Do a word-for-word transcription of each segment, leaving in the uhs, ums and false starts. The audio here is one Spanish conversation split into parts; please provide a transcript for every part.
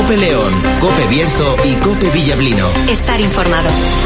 COPE León, COPE Bierzo y COPE Villablino. Estar informado.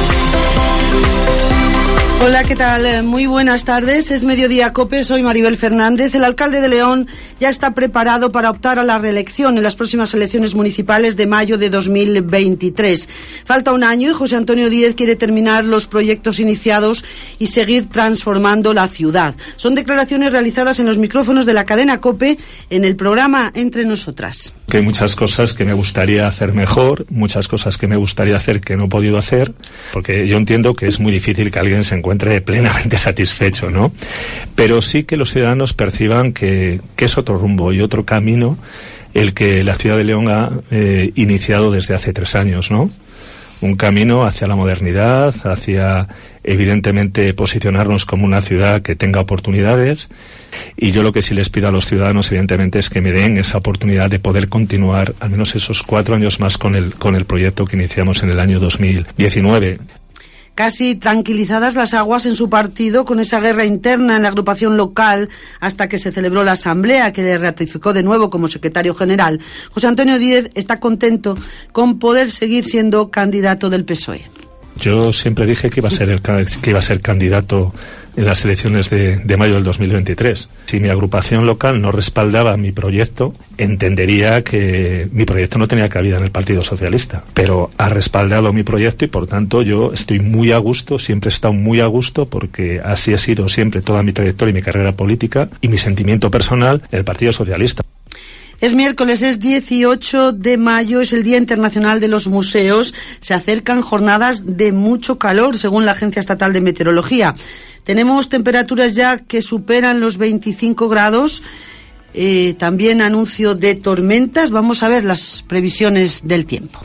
Hola, ¿qué tal? Muy buenas tardes. Es Mediodía COPE, soy Maribel Fernández. El alcalde de León ya está preparado para optar a la reelección en las próximas elecciones municipales de mayo de dos mil veintitrés. Falta un año y José Antonio Díez quiere terminar los proyectos iniciados y seguir transformando la ciudad. Son declaraciones realizadas en los micrófonos de la cadena COPE en el programa Entre Nosotras. Que hay muchas cosas que me gustaría hacer mejor, muchas cosas que me gustaría hacer que no he podido hacer, porque yo entiendo que es muy difícil que alguien se encuentre plenamente satisfecho, ¿no? Pero sí que los ciudadanos perciban que, que es otro rumbo y otro camino el que la ciudad de León ha eh, iniciado desde hace tres años, ¿no? Un camino hacia la modernidad, hacia, evidentemente, posicionarnos como una ciudad que tenga oportunidades. Y yo lo que sí les pido a los ciudadanos, evidentemente, es que me den esa oportunidad de poder continuar al menos esos cuatro años más con el, con el proyecto que iniciamos en el año dos mil diecinueve. Casi tranquilizadas las aguas en su partido con esa guerra interna en la agrupación local hasta que se celebró la asamblea que le ratificó de nuevo como secretario general. José Antonio Díez está contento con poder seguir siendo candidato del P S O E. Yo siempre dije que iba a ser el, que iba a ser candidato en las elecciones de, de mayo del dos mil veintitrés. Si mi agrupación local no respaldaba mi proyecto, entendería que mi proyecto no tenía cabida en el Partido Socialista. Pero ha respaldado mi proyecto y, por tanto, yo estoy muy a gusto, siempre he estado muy a gusto, porque así ha sido siempre toda mi trayectoria y mi carrera política y mi sentimiento personal en el Partido Socialista. Es miércoles, es dieciocho de mayo, es el Día Internacional de los Museos. Se acercan jornadas de mucho calor, según la Agencia Estatal de Meteorología. Tenemos temperaturas ya que superan los veinticinco grados. Eh, también anuncio de tormentas. Vamos a ver las previsiones del tiempo.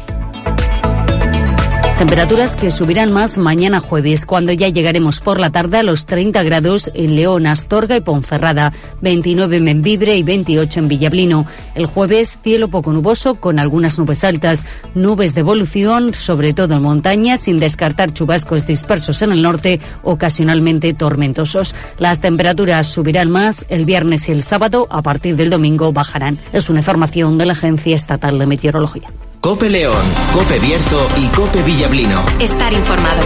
Temperaturas que subirán más mañana jueves, cuando ya llegaremos por la tarde a los treinta grados en León, Astorga y Ponferrada, veintinueve en Membibre y veintiocho en Villablino. El jueves, cielo poco nuboso con algunas nubes altas, nubes de evolución, sobre todo en montaña, sin descartar chubascos dispersos en el norte, ocasionalmente tormentosos. Las temperaturas subirán más el viernes y el sábado, a partir del domingo bajarán. Es una información de la Agencia Estatal de Meteorología. COPE León, COPE Bierzo y COPE Villablino. Estar informado.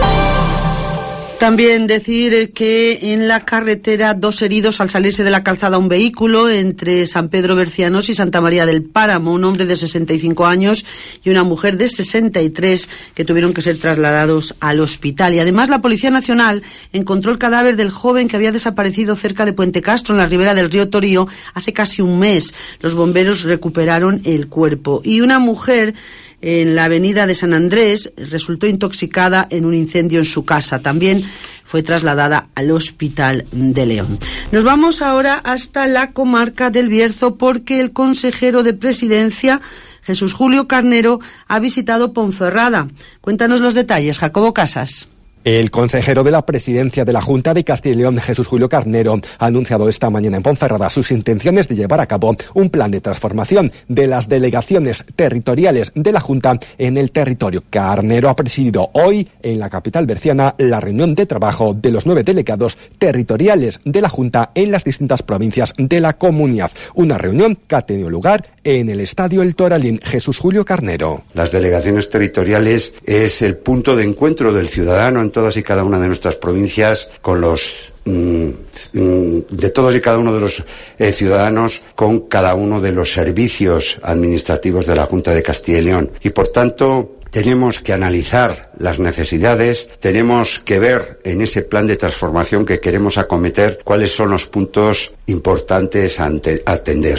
También decir que en la carretera dos heridos al salirse de la calzada un vehículo entre San Pedro Bercianos y Santa María del Páramo, un hombre de sesenta y cinco años y una mujer de sesenta y tres que tuvieron que ser trasladados al hospital. Y además la Policía Nacional encontró el cadáver del joven que había desaparecido cerca de Puente Castro, en la ribera del río Torío, hace casi un mes. Los bomberos recuperaron el cuerpo. Y una mujer en la avenida de San Andrés resultó intoxicada en un incendio en su casa. También fue trasladada al Hospital de León. Nos vamos ahora hasta la comarca del Bierzo, porque el consejero de Presidencia, Jesús Julio Carnero, ha visitado Ponferrada. Cuéntanos los detalles, Jacobo Casas. El consejero de la Presidencia de la Junta de Castilla y León, Jesús Julio Carnero, ha anunciado esta mañana en Ponferrada sus intenciones de llevar a cabo un plan de transformación de las delegaciones territoriales de la Junta en el territorio. Carnero ha presidido hoy en la capital berciana la reunión de trabajo de los nueve delegados territoriales de la Junta en las distintas provincias de la comunidad. Una reunión que ha tenido lugar en el Estadio El Toralín. Jesús Julio Carnero. Las delegaciones territoriales es el punto de encuentro del ciudadano en todas y cada una de nuestras provincias, con los mm, de todos y cada uno de los eh, ciudadanos, con cada uno de los servicios administrativos de la Junta de Castilla y León. Y por tanto, tenemos que analizar las necesidades, tenemos que ver en ese plan de transformación que queremos acometer cuáles son los puntos importantes a atender.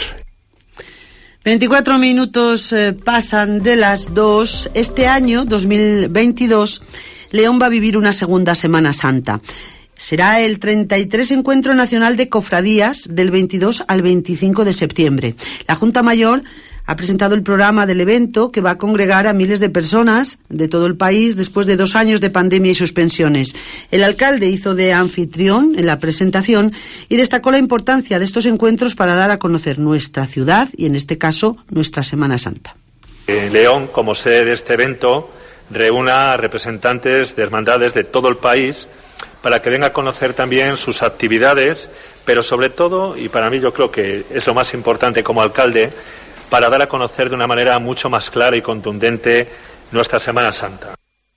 veinticuatro minutos eh, pasan de las dos. Este año, dos mil veintidós, León va a vivir una segunda Semana Santa. Será el treinta y tres Encuentro Nacional de Cofradías del veintidós al veinticinco de septiembre. La Junta Mayor ha presentado el programa del evento, que va a congregar a miles de personas de todo el país después de dos años de pandemia y suspensiones. El alcalde hizo de anfitrión en la presentación y destacó la importancia de estos encuentros para dar a conocer nuestra ciudad y, en este caso, nuestra Semana Santa. Eh, León, como sede de este evento, reúna a representantes de hermandades de todo el país para que venga a conocer también sus actividades, pero sobre todo, y para mí yo creo que es lo más importante como alcalde, para dar a conocer de una manera mucho más clara y contundente nuestra Semana Santa.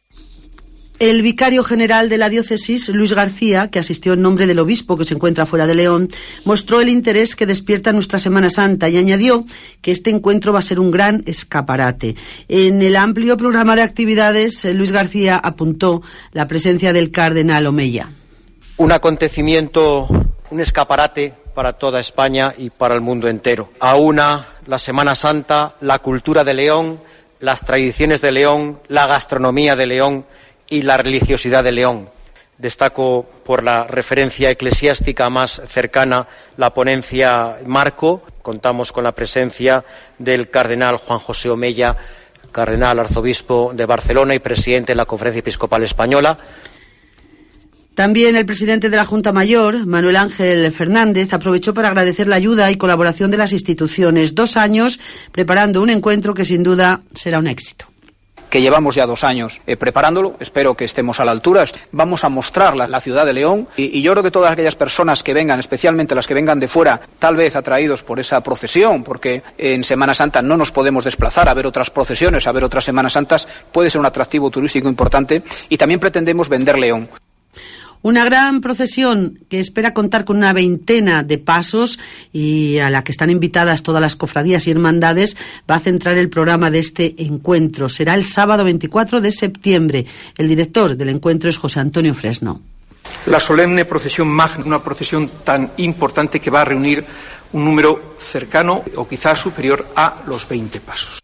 El vicario general de la diócesis, Luis García, que asistió en nombre del obispo que se encuentra fuera de León, mostró el interés que despierta nuestra Semana Santa y añadió que este encuentro va a ser un gran escaparate. En el amplio programa de actividades, Luis García apuntó la presencia del cardenal Omeya. Un acontecimiento, un escaparate para toda España y para el mundo entero. Aúna la Semana Santa, la cultura de León, las tradiciones de León, la gastronomía de León y la religiosidad de León. Destaco por la referencia eclesiástica más cercana la ponencia Marco. Contamos con la presencia del cardenal Juan José Omeya, cardenal arzobispo de Barcelona y presidente de la Conferencia Episcopal Española. También el presidente de la Junta Mayor, Manuel Ángel Fernández, aprovechó para agradecer la ayuda y colaboración de las instituciones. Dos años preparando un encuentro que sin duda será un éxito. Que llevamos ya dos años eh, preparándolo, espero que estemos a la altura. Vamos a mostrar la, la ciudad de León y, y yo creo que todas aquellas personas que vengan, especialmente las que vengan de fuera, tal vez atraídos por esa procesión, porque en Semana Santa no nos podemos desplazar a ver otras procesiones, a ver otras Semanas Santas, puede ser un atractivo turístico importante y también pretendemos vender León. Una gran procesión que espera contar con una veintena de pasos y a la que están invitadas todas las cofradías y hermandades va a centrar el programa de este encuentro. Será el sábado veinticuatro de septiembre. El director del encuentro es José Antonio Fresno. La solemne procesión magna, una procesión tan importante que va a reunir un número cercano o quizás superior a los veinte pasos.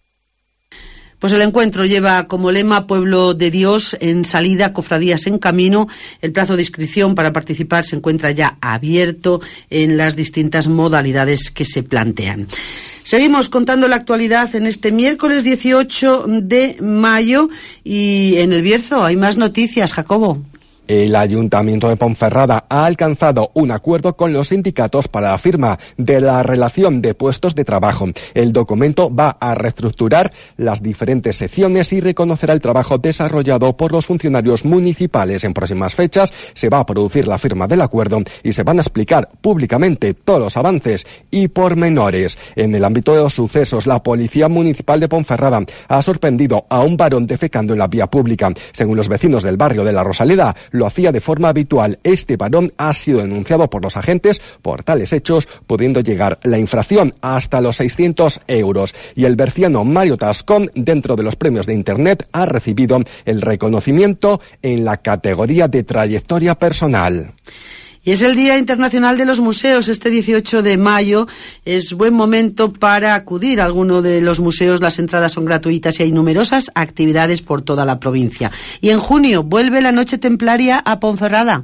Pues el encuentro lleva como lema Pueblo de Dios en salida, cofradías en camino. El plazo de inscripción para participar se encuentra ya abierto en las distintas modalidades que se plantean. Seguimos contando la actualidad en este miércoles dieciocho de mayo y en el Bierzo hay más noticias, Jacobo. El Ayuntamiento de Ponferrada ha alcanzado un acuerdo con los sindicatos para la firma de la relación de puestos de trabajo. El documento va a reestructurar las diferentes secciones y reconocerá el trabajo desarrollado por los funcionarios municipales. En próximas fechas se va a producir la firma del acuerdo y se van a explicar públicamente todos los avances y pormenores. En el ámbito de los sucesos, la Policía Municipal de Ponferrada ha sorprendido a un varón defecando en la vía pública. Según los vecinos del barrio de La Rosaleda, lo hacía de forma habitual. Este varón ha sido denunciado por los agentes por tales hechos, pudiendo llegar la infracción hasta los seiscientos euros. Y el berciano Mario Tascón, dentro de los premios de Internet, ha recibido el reconocimiento en la categoría de trayectoria personal. Y es el Día Internacional de los Museos. Este dieciocho de mayo es buen momento para acudir a alguno de los museos. Las entradas son gratuitas y hay numerosas actividades por toda la provincia. Y en junio vuelve la Noche Templaria a Ponferrada.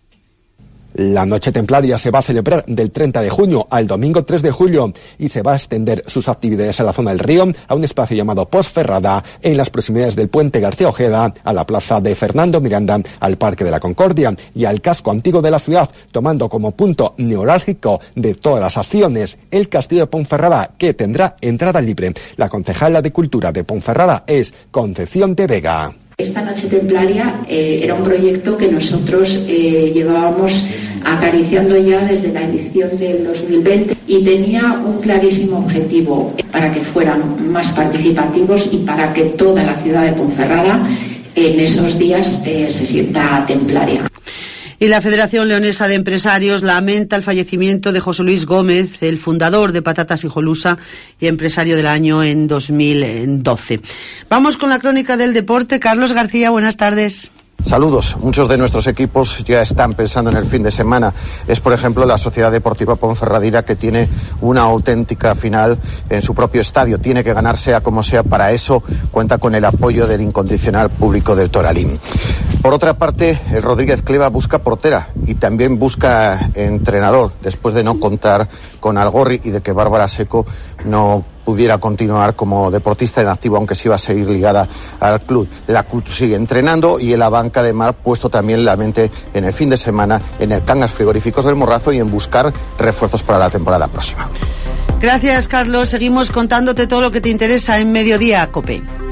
La Noche Templaria se va a celebrar del treinta de junio al domingo tres de julio y se va a extender sus actividades a la zona del río, a un espacio llamado Posferrada, en las proximidades del Puente García Ojeda, a la plaza de Fernando Miranda, al Parque de la Concordia y al casco antiguo de la ciudad, tomando como punto neurálgico de todas las acciones el Castillo de Ponferrada, que tendrá entrada libre. La concejala de Cultura de Ponferrada es Concepción de Vega. Esta Noche Templaria eh, era un proyecto que nosotros eh, llevábamos acariciando ya desde la edición del dos mil veinte y tenía un clarísimo objetivo para que fueran más participativos y para que toda la ciudad de Ponferrada en esos días eh, se sienta templaria. Y la Federación Leonesa de Empresarios lamenta el fallecimiento de José Luis Gómez, el fundador de Patatas Hijolusa y empresario del año en dos mil doce. Vamos con la crónica del deporte. Carlos García, buenas tardes. Saludos. Muchos de nuestros equipos ya están pensando en el fin de semana. Es, por ejemplo, la Sociedad Deportiva Ponferradina, que tiene una auténtica final en su propio estadio. Tiene que ganar sea como sea. Para eso cuenta con el apoyo del incondicional público del Toralín. Por otra parte, el Rodríguez Cleva busca portera y también busca entrenador, después de no contar con Algorri y de que Bárbara Seco no pudiera continuar como deportista en activo, aunque sí iba a seguir ligada al club. La club sigue entrenando y en la banca de Mar puesto también la mente en el fin de semana en el Cangas Frigoríficos del Morrazo y en buscar refuerzos para la temporada próxima. Gracias, Carlos. Seguimos contándote todo lo que te interesa en Mediodía COPE.